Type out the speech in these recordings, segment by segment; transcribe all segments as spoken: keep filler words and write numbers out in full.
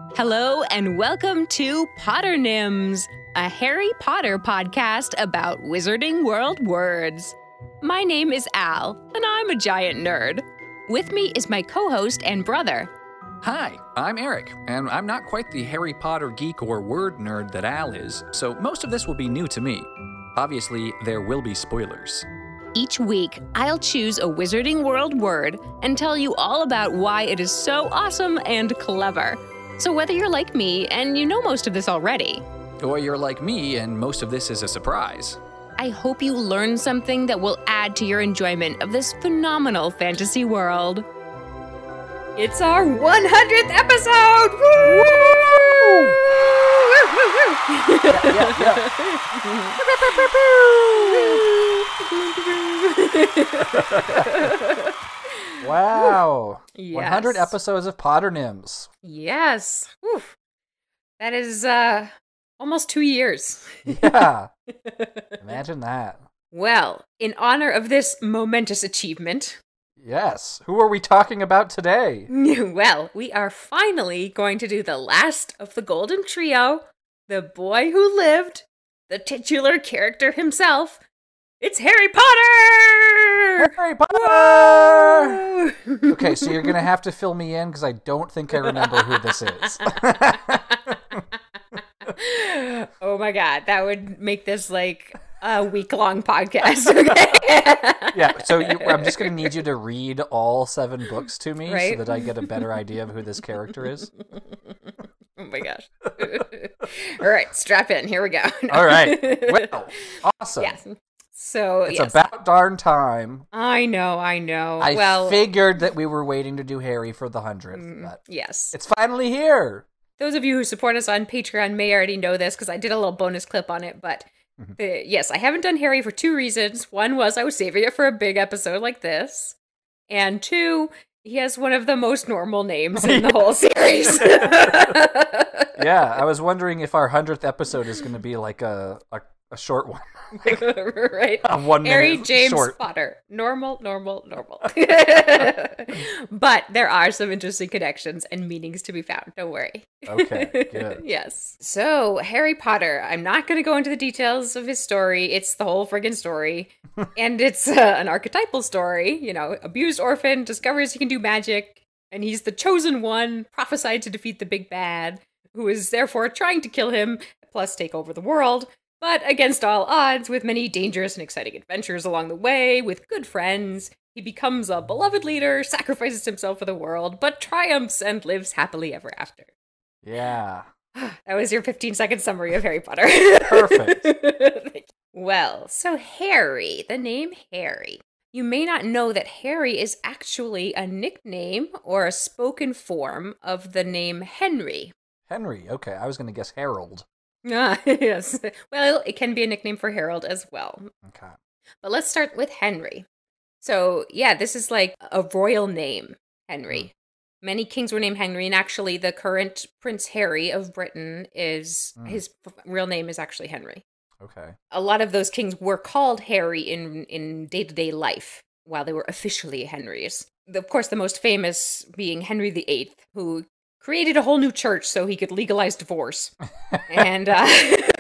Hello and welcome to Potternyms, a Harry Potter podcast about Wizarding World words. My name is Al, and I'm a giant nerd. With me is my co-host and brother. Hi, I'm Eric, and I'm not quite the Harry Potter geek or word nerd that Al is, so most of this will be new to me. Obviously, there will be spoilers. Each week, I'll choose a Wizarding World word and tell you all about why it is so awesome and clever. So whether you're like me and you know most of this already, Or you're like me and most of this is a surprise. I hope you learn something that will add to your enjoyment of this phenomenal fantasy world. It's our one hundredth episode! Woo! Yeah, yeah. Wow. Yes. one hundred episodes of Potternyms. Yes. Oof. That is uh almost two years. Yeah. Imagine that. Well, in honor of this momentous achievement, Yes. Who are we talking about today? well, we are finally going to do the last of the Golden Trio, the boy who lived, the titular character himself. It's Harry Potter! Harry Potter! Okay, so you're going to have to fill me in because I don't think I remember who this is. Oh my god, that would make this like a week-long podcast, okay? Yeah, so you, I'm just going to need you to read all seven books to me Right. so that I get a better idea of who this character is. Oh my gosh. All right, strap in. Here we go. All right. Well, awesome. Yes. So, It's yes. about darn time. I know, I know. I well, figured that we were waiting to do Harry for the hundredth, but yes. it's finally here. Those of you who support us on Patreon may already know this because I did a little bonus clip on it, but Mm-hmm. the, yes, I haven't done Harry for two reasons. One was I was saving it for a big episode like this, and two, he has one of the most normal names in the whole series. Yeah, I was wondering if our hundredth episode is going to be like a, a a short one, like Right. a one Harry minute James short. Potter. Normal, normal, normal. But there are some interesting connections and meanings to be found. Don't worry. Okay, good. Yes. So, Harry Potter. I'm not going to go into the details of his story. It's the whole friggin' story. And it's uh, an archetypal story. You know, abused orphan, discovers he can do magic, and he's the chosen one, prophesied to defeat the big bad, who is therefore trying to kill him, plus take over the world. But against all odds, with many dangerous and exciting adventures along the way, with good friends, he becomes a beloved leader, sacrifices himself for the world, but triumphs and lives happily ever after. Yeah, That was your fifteen second summary of Harry Potter. Perfect. Thank you. Well, so Harry, the name Harry. You may not know that Harry is actually a nickname or a spoken form of the name Henry. Henry. Okay, I was going to guess Harold. Ah, yes. Well, it can be a nickname for Harold as well. Okay. But let's start with Henry. So, yeah, this is like a royal name, Henry. Many kings were named Henry, and actually the current Prince Harry of Britain is, Mm. his f- real name is actually Henry. Okay. A lot of those kings were called Harry in, in day-to-day life, while they were officially Henrys. Of course, the most famous being Henry the Eighth, who created a whole new church so he could legalize divorce. and uh,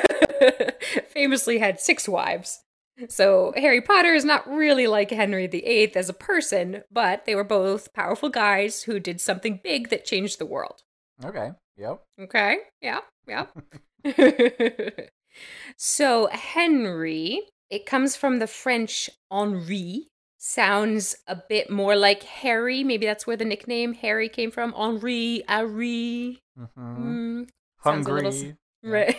famously had six wives. So Harry Potter is not really like Henry the Eighth as a person, but they were both powerful guys who did something big that changed the world. Okay. Yep. Okay, yeah, yeah. So Henry, it comes from the French Henri, sounds a bit more like Harry. Maybe that's where the nickname Harry came from. Henri, Harry. Mm-hmm. Mm, sounds a Hungry. little s- right.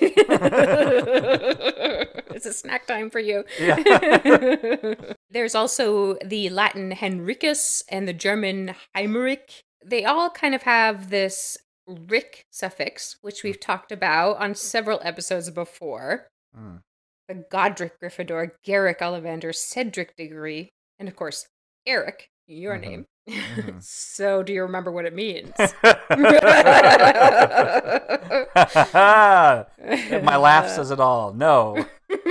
It's a snack time for you. Yeah. There's also the Latin Henricus and the German Heimrich. They all kind of have this Rick suffix, which we've talked about on several episodes before. Mm. The Godric Gryffindor, Garrick Ollivander, Cedric Diggory, and of course, Eric, your Mhm. name. Mhm. So, do you remember what it means? My laugh says it all. No.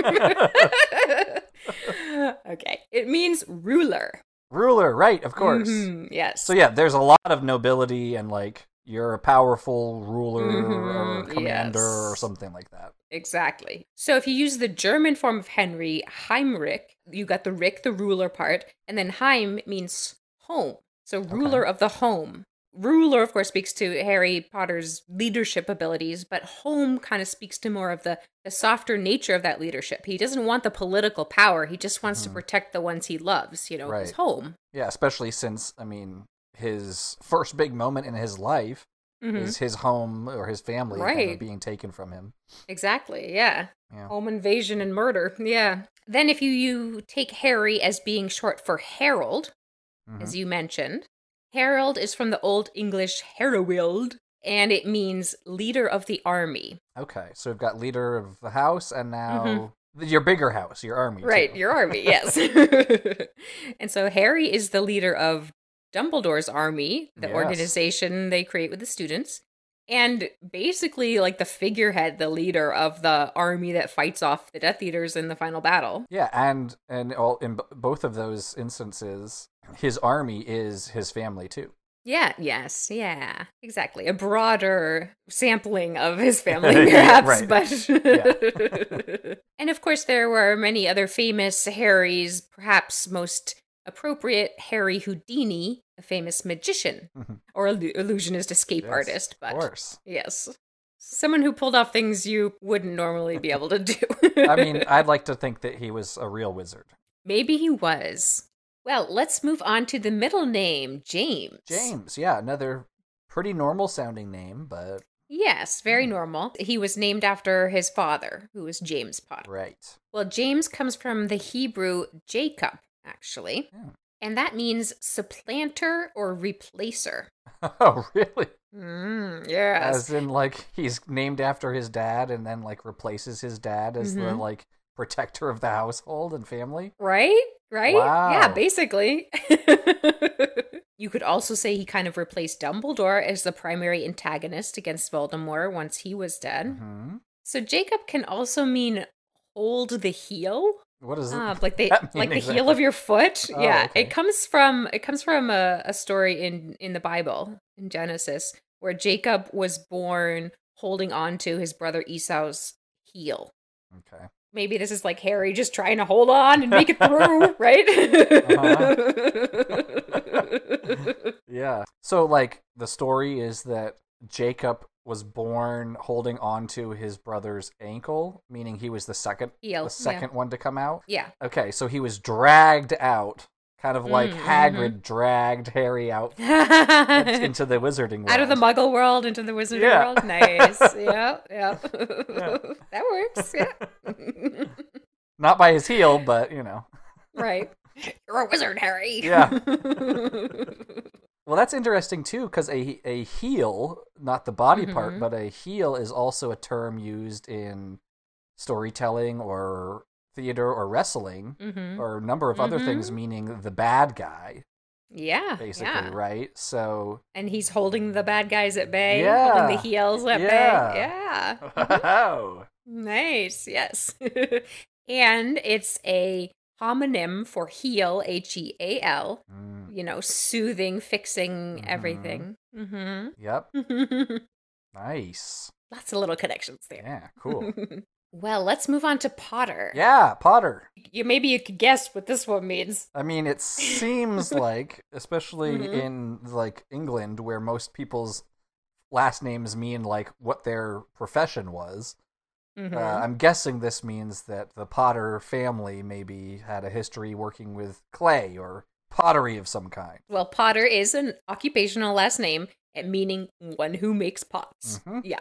Okay, it means ruler. Ruler, right, of course. Mhm, yes. So yeah, there's a lot of nobility and like, you're a powerful ruler or Mhm, commander or yes. something like that. Exactly. So if you use the German form of Henry, Heimrich, you got the Rick, the ruler part, and then Heim means home. So ruler Okay. of the home. Ruler, of course, speaks to Harry Potter's leadership abilities, but home kind of speaks to more of the, the softer nature of that leadership. He doesn't want the political power. He just wants to Mhm. protect the ones he loves, you know, his Right. home. Yeah, especially since, I mean, his first big moment in his life hmm is his home or his family kind Right. of being taken from him. Exactly, yeah. Yeah. Home invasion and murder, yeah. Then if you, you take Harry as being short for Harold, Mhm. as you mentioned, Harold is from the Old English Harowild, and it means leader of the army. Okay, so we've got leader of the house and now Mhm. your bigger house, your army. Right, too. your army, yes. And so Harry is the leader of Dumbledore's army, the Yes. organization they create with the students. And basically, like the figurehead, the leader of the army that fights off the Death Eaters in the final battle. Yeah, and and all in b- both of those instances, his army is his family too. Yeah, yes, yeah, exactly. A broader sampling of his family, Yeah, perhaps, right. but. And of course, there were many other famous Harrys, perhaps most appropriate Harry Houdini, a famous magician Mhm. or illu- illusionist escape Yes, artist, but. Of course. Yes. Someone who pulled off things you wouldn't normally be able to do. I mean, I'd like to think that he was a real wizard. Maybe he was. Well, let's move on to the middle name, James. James, yeah, another pretty normal sounding name, but Yes, very Hmm. normal. He was named after his father, who was James Potter. right. Well, James comes from the Hebrew Jacob, actually. Yeah. And that means supplanter or replacer. Oh, really? Mm, yes. As in, like, he's named after his dad and then, like, replaces his dad as the, Mhm. like, protector of the household and family? Right? Right? Yeah, Wow. basically. You could also say he kind of replaced Dumbledore as the primary antagonist against Voldemort once he was dead. hmm So Jacob can also mean hold the heel. What is it? Uh, like the that like mean the heel of exactly? your foot. Oh, Yeah, okay. it comes from it comes from a, a story in in the Bible in Genesis where Jacob was born holding on to his brother Esau's heel. Okay. Maybe this is like Harry just trying to hold on and make it through, right? Yeah. So, like, the story is that Jacob was born holding on to his brother's ankle, meaning he was the second Heel, the second one to come out. Yeah. Okay, so he was dragged out, kind of like Mm, Hagrid dragged Harry out yeah. into the wizarding world. Out of the Muggle world into the Wizarding Yeah. world. Nice. Yeah, yeah. Yeah. That works. Yeah. Not by his heel, but, you know. Right. You're a wizard, Harry. Yeah. Well, that's interesting, too, because a, a heel, not the body part, Mhm. but a heel is also a term used in storytelling or theater or wrestling Mhm. or a number of other Mhm. things, meaning the bad guy, Yeah. basically, yeah. right? So, And he's holding the bad guys at bay. Yeah. Holding the heels at Yeah. bay. Yeah. oh, Nice. Yes. And it's a homonym for heal, H E A L. Mm, You know, soothing, fixing Mhm. everything. Mm-hmm. yep, nice. Lots of little connections there. Yeah, cool. Well, let's move on to Potter. Yeah, Potter. You maybe you could guess what this one means. I mean, it seems like, especially Mhm. in like England, where most people's last names mean like what their profession was. Mhm. Uh, I'm guessing this means that the Potter family maybe had a history working with clay or pottery of some kind. Well, Potter is an occupational last name, and meaning one who makes pots. Mhm. Yeah.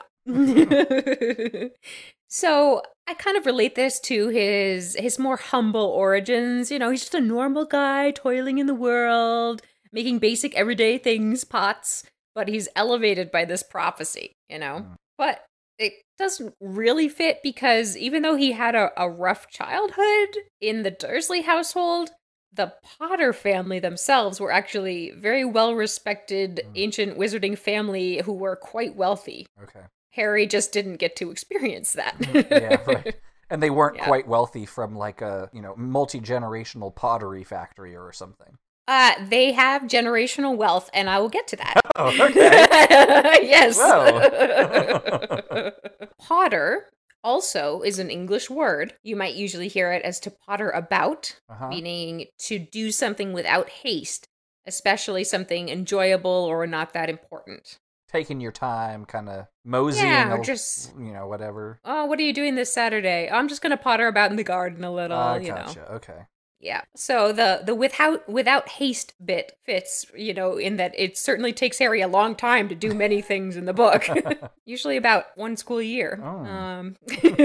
So I kind of relate this to his his more humble origins. You know, he's just a normal guy toiling in the world, making basic everyday things, pots, but he's elevated by this prophecy, you know? Mm. But it doesn't really fit because even though he had a, a rough childhood in the Dursley household, the Potter family themselves were actually very well-respected Mm. ancient wizarding family who were quite wealthy. Okay. Harry just didn't get to experience that. Yeah, right. And they weren't Yeah. quite wealthy from like a, you know, multi-generational pottery factory or something. Uh, they have generational wealth, and I will get to that. Oh, okay. Yes. Whoa. Potter also is an English word. You might usually hear it as to potter about, Uh-huh. meaning to do something without haste, especially something enjoyable or not that important. Taking your time, kind of moseying, Yeah, or a- just- you know, whatever. Oh, what are you doing this Saturday? I'm just going to potter about in the garden a little, Uh, you know. gotcha. Okay. Yeah. So the the without without haste bit fits, you know, in that it certainly takes Harry a long time to do many things in the book. Usually about one school year. Oh. Um,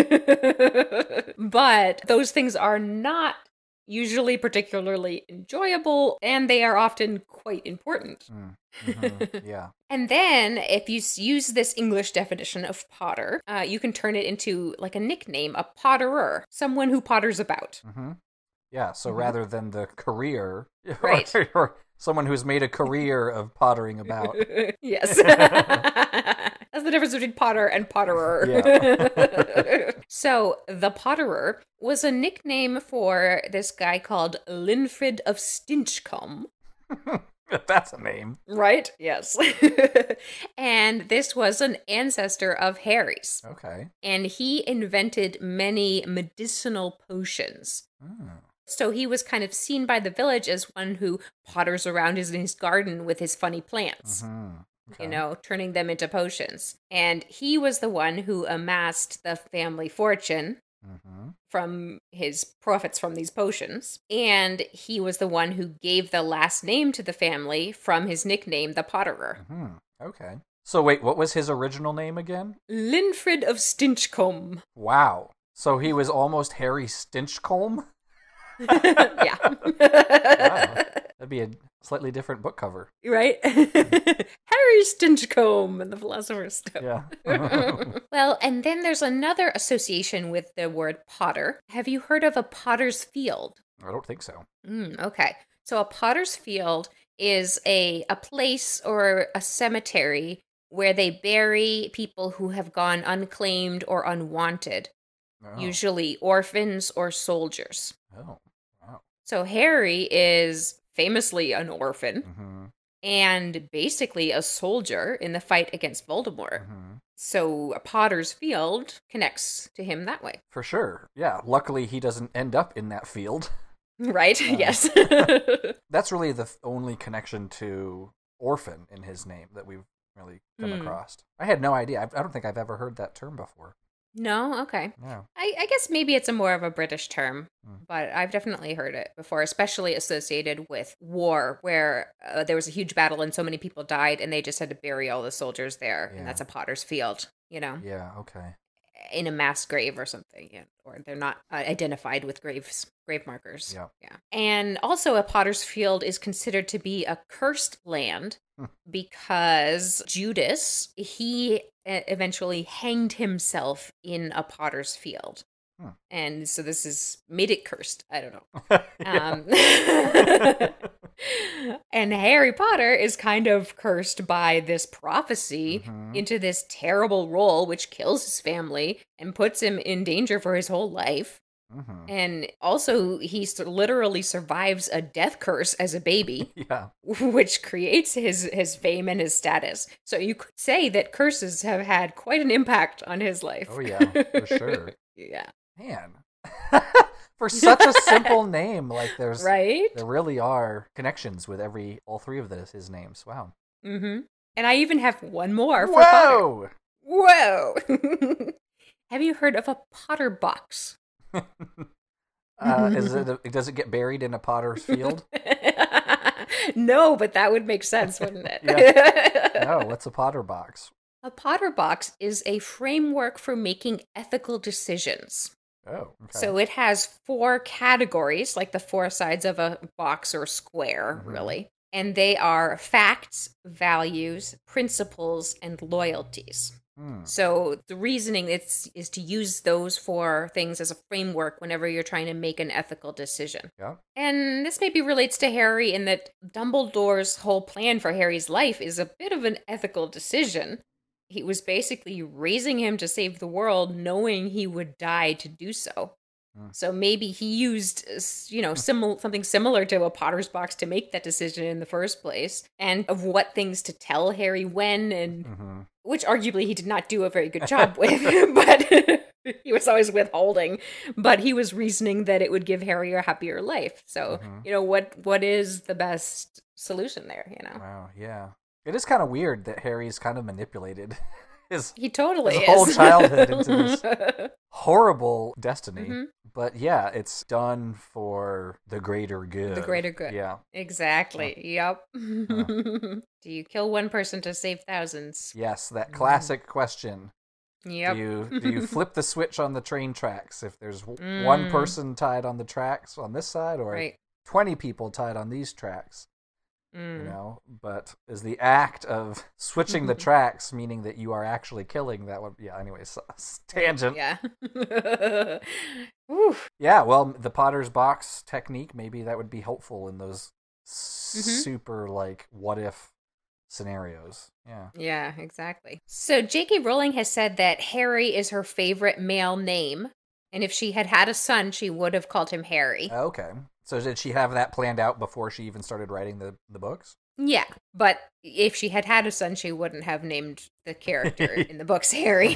but those things are not usually particularly enjoyable, and they are often quite important. Mm. Mhm. Yeah. And then, if you s- use this English definition of potter, uh, you can turn it into like a nickname, a potterer, someone who potters about. Mm-hmm. Yeah, so Mhm. rather than the career, Right. or, or someone who's made a career of pottering about. Yes. That's the difference between potter and potterer. Yeah. So, the potterer was a nickname for this guy called Linfrid of Stinchcombe. That's a name. Right? Yes. And this was an ancestor of Harry's. Okay. And he invented many medicinal potions. Mm. So he was kind of seen by the village as one who potters around his, in his garden with his funny plants, Mhm. Okay. you know, turning them into potions. And he was the one who amassed the family fortune Mhm. from his profits from these potions. And he was the one who gave the last name to the family from his nickname, the Potterer. Mhm. Okay. So wait, what was his original name again? Linfrid of Stinchcombe. Wow. So he was almost Harry Stinchcombe? Yeah. That'd be a slightly different book cover. Right? Harry Stinchcombe and the Philosopher's Stone. Yeah. Well, and then there's another association with the word potter. Have you heard of a potter's field? I don't think so. Mm, okay. So a potter's field is a, a place or a cemetery where they bury people who have gone unclaimed or unwanted, Oh. usually orphans or soldiers. Oh. Wow. So Harry is famously an orphan Mm-hmm. and basically a soldier in the fight against Voldemort. Mm-hmm. So a potter's field connects to him that way. For sure. Yeah. Luckily, he doesn't end up in that field. Right? Uh, Yes. That's really the th- only connection to orphan in his name that we've really come Hmm. across. I had no idea. I, I don't think I've ever heard that term before. No? Okay. Yeah. I, I guess maybe it's a more of a British term, Hmm. but I've definitely heard it before, especially associated with war, where uh, there was a huge battle and so many people died, and they just had to bury all the soldiers there, Yeah. and that's a potter's field, you know, Yeah. Okay. in a mass grave or something, yeah. Or they're not uh, identified with graves, grave markers. Yeah. Yeah. And also, a potter's field is considered to be a cursed land Hmm. because Judas, he uh, eventually hanged himself in a potter's field. Hmm. And so this is made it cursed. I don't know. Yeah. Um, and Harry Potter is kind of cursed by this prophecy Mhm. into this terrible role, which kills his family and puts him in danger for his whole life. Mhm. And also, he s- literally survives a death curse as a baby, Yeah. which creates his, his fame and his status. So you could say that curses have had quite an impact on his life. Oh, yeah, for sure. Yeah. Man. For such a simple name, like there's Right? there really are connections with every all three of this his names. Wow. Mm-hmm. And I even have one more for Potter. Whoa. Whoa! Have you heard of a Potter box? Uh, is it a, does it get buried in a potter's field? No, but that would make sense, wouldn't it? No, what's a potter box? A Potter box is a framework for making ethical decisions. Oh, okay. So it has four categories, like the four sides of a box or square, Mhm. really. And they are facts, values, principles, and loyalties. Hmm. So the reasoning is, is to use those four things as a framework whenever you're trying to make an ethical decision. Yeah. And this maybe relates to Harry in that Dumbledore's whole plan for Harry's life is a bit of an ethical decision. He was basically raising him to save the world, knowing he would die to do so. Mm. So maybe he used, you know, simil- something similar to a Potter's box to make that decision in the first place, and of what things to tell Harry when, and Mm-hmm. which arguably he did not do a very good job with, but he was always withholding. But he was reasoning that it would give Harry a happier life. So, Mm-hmm. you know, what what is the best solution there, you know? Wow, yeah. It is kind of weird that Harry's kind of manipulated his, He totally his is. whole childhood into this horrible destiny. Mhm. But yeah, it's done for the greater good. The greater good. Yeah. Exactly. Yep. Do you kill one person to save thousands? Yes, that classic question. Yep. Do you do you flip the switch on the train tracks if there's w- Mm. one person tied on the tracks on this side, or Right. twenty people tied on these tracks? Mm. You know, but is the act of switching the tracks meaning that you are actually killing that one? Yeah. Anyways, tangent. Yeah. Whew. Yeah, well, the Potter's box technique, maybe that would be helpful in those Mm-hmm. super, like, what if scenarios. Yeah. Yeah, exactly. So J K. Rowling has said that Harry is her favorite male name, and if she had had a son, she would have called him Harry. Okay. So did she have that planned out before she even started writing the, the books? Yeah, but if she had had a son, she wouldn't have named the character in the books Harry.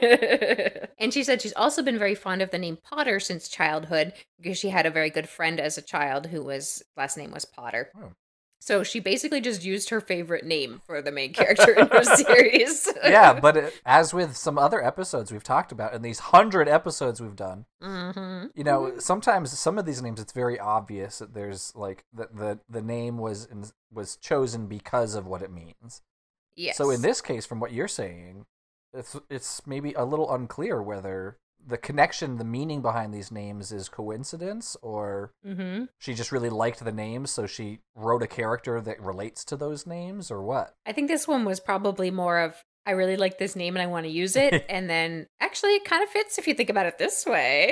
And she said she's also been very fond of the name Potter since childhood because she had a very good friend as a child who was last name was Potter. Oh. So she basically just used her favorite name for the main character in her series. Yeah, but it, as with some other episodes we've talked about, in these hundred episodes we've done, Mm-hmm. you know, sometimes some of these names, it's very obvious that there's like the the, the name was in, was chosen because of what it means. Yes. So in this case, from what you're saying, it's it's maybe a little unclear whether the connection, the meaning behind these names is coincidence, or Mm-hmm. she just really liked the names, so she wrote a character that relates to those names, or what? I think this one was probably more of, I really like this name and I want to use it. And then actually it kind of fits if you think about it this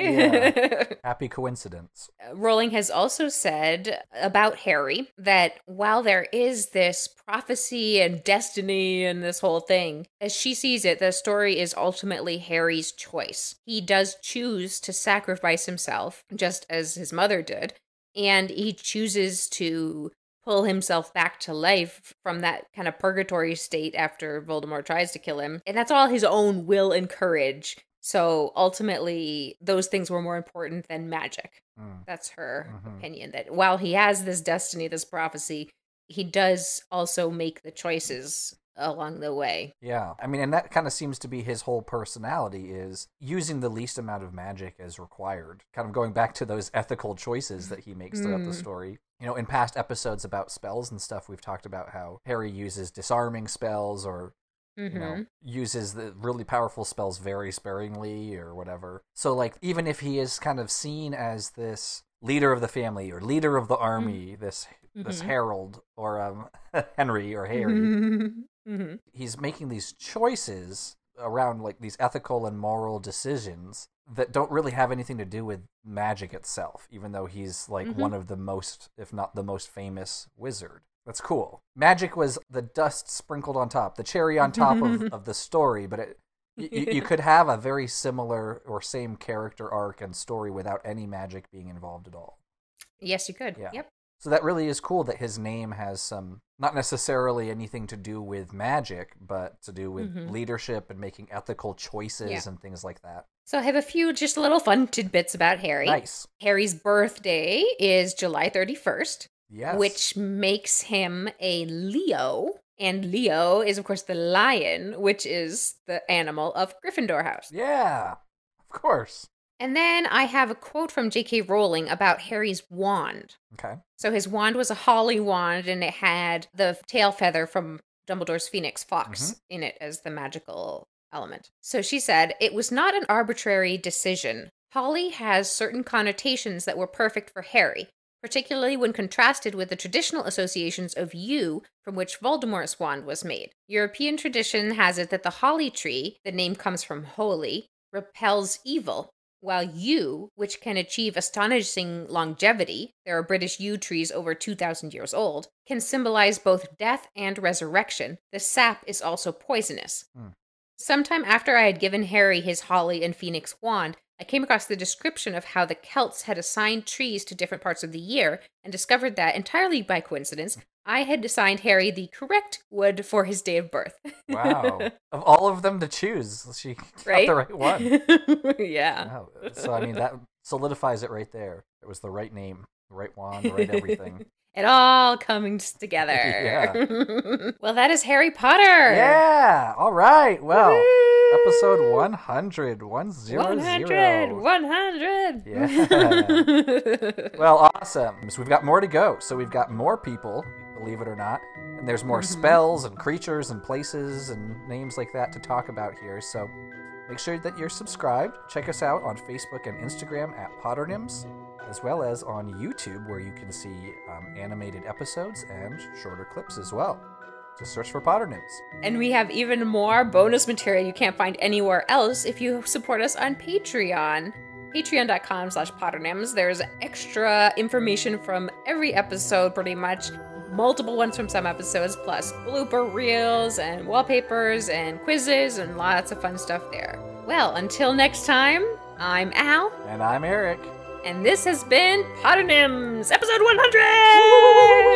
way. Happy coincidence. Rowling has also said about Harry that while there is this prophecy and destiny and this whole thing, as she sees it, the story is ultimately Harry's choice. He does choose to sacrifice himself, just as his mother did, and he chooses to pull himself back to life from that kind of purgatory state after Voldemort tries to kill him. And that's all his own will and courage. So ultimately, those things were more important than magic. Mm. That's her Mhm. opinion, that while he has this destiny, this prophecy, he does also make the choices along the way. Yeah, I mean, and that kind of seems to be his whole personality, is using the least amount of magic as required. Kind of going back to those ethical choices that he makes throughout the Mm. story. You know, in past episodes about spells and stuff, we've talked about how Harry uses disarming spells, or Mm-hmm. you know, uses the really powerful spells very sparingly or whatever. So, like, even if he is kind of seen as this leader of the family or leader of the army, mm-hmm. this this Mm-hmm. Harold or um, Henry or Harry, Mm-hmm. he's making these choices around, like, these ethical and moral decisions that don't really have anything to do with magic itself, even though he's, like, Mm-hmm. one of the most, if not the most famous wizard. That's cool. Magic was the dust sprinkled on top, the cherry on top of, of the story, but it, you, you could have a very similar or same character arc and story without any magic being involved at all. Yes, you could. Yeah. Yep. So that really is cool that his name has some, not necessarily anything to do with magic, but to do with Mhm. leadership and making ethical choices Yeah. and things like that. So I have a few just little fun tidbits about Harry. Nice. Harry's birthday is July thirty-first. Yes. Which makes him a Leo. And Leo is, of course, the lion, which is the animal of Gryffindor House. Yeah, of course. And then I have a quote from J K. Rowling about Harry's wand. Okay. So his wand was a holly wand, and it had the tail feather from Dumbledore's Phoenix Fox Mhm. in it as the magical element. So she said, "It was not an arbitrary decision. Holly has certain connotations that were perfect for Harry, particularly when contrasted with the traditional associations of yew from which Voldemort's wand was made. European tradition has it that the holly tree, the name comes from holy, repels evil, while yew, which can achieve astonishing longevity, there are British yew trees over two thousand years old, can symbolize both death and resurrection. The sap is also poisonous." Hmm. Sometime after I had given Harry his holly and phoenix wand, I came across the description of how the Celts had assigned trees to different parts of the year and discovered that, entirely by coincidence, I had assigned Harry the correct wood for his day of birth. Wow. Of all of them to choose, she got Right? the right one. Yeah. Wow. So, I mean, that solidifies it right there. It was the right name, the right wand, the right everything. It all comes together. Yeah. Well, that is Harry Potter. Yeah. All right. Well, Woo! episode one hundred. one hundred. one hundred. one hundred. Yeah. Well, awesome. So we've got more to go. So we've got more people, believe it or not. And there's more Mm-hmm. spells and creatures and places and names like that to talk about here. So make sure that you're subscribed. Check us out on Facebook and Instagram at Potternims, as well as on YouTube, where you can see um, animated episodes and shorter clips as well. Just search for Potternims. And we have even more bonus material you can't find anywhere else if you support us on Patreon. Patreon.com slash Potternims. There's extra information from every episode, pretty much. Multiple ones from some episodes, plus blooper reels and wallpapers and quizzes and lots of fun stuff there. Well, until next time, I'm Al, And I'm Eric. and this has been Potternims, episode one hundred!